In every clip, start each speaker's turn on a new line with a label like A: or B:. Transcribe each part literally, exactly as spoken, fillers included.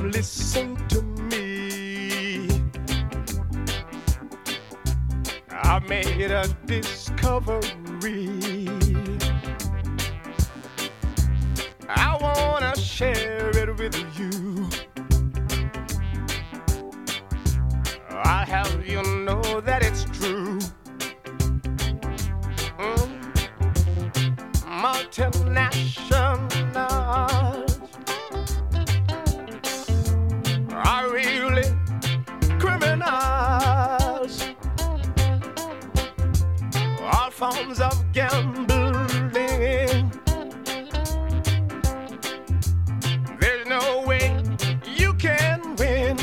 A: listen to me. I made a discovery. I wanna share it with you. I'll have you know that it's true. Mm. Multinationals are really criminals. All forms of gambling. There's no way you can win.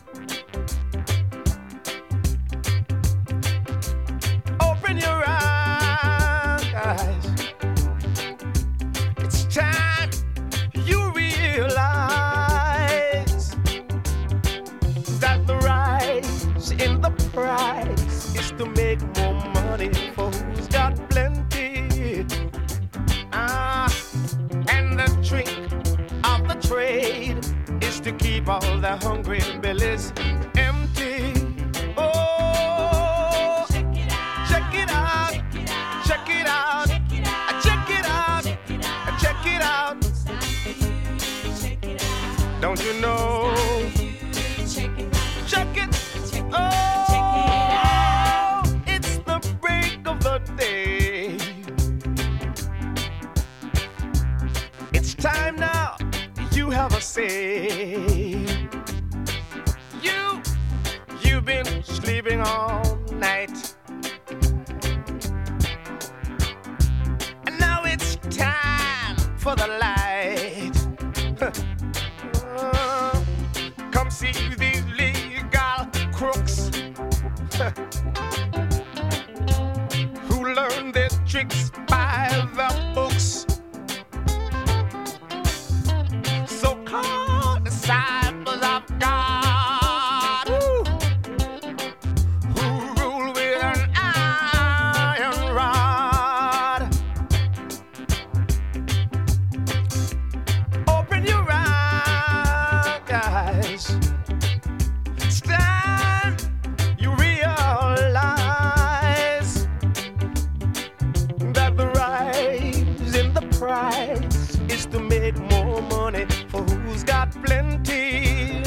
A: Open your eyes. It's time you realize that the rise in the price is to make more money for who's got plenty. Ah, and the trick of the trade is to keep all the hungry bellies empty. Oh, check it out, check it out, check it out, check it out, check it out, check it out. Don't you know? Check it. Oh, it's the break of the day. It's time now. You have a say. You, you've been sleeping all night. And now it's time for the light. Uh, come see these legal crooks who learn their tricks by the books. So-called disciples of God, woo, who rule with an iron rod. Open your eyes. It's time you realize that the rise in the price is to make more money for who's got plenty.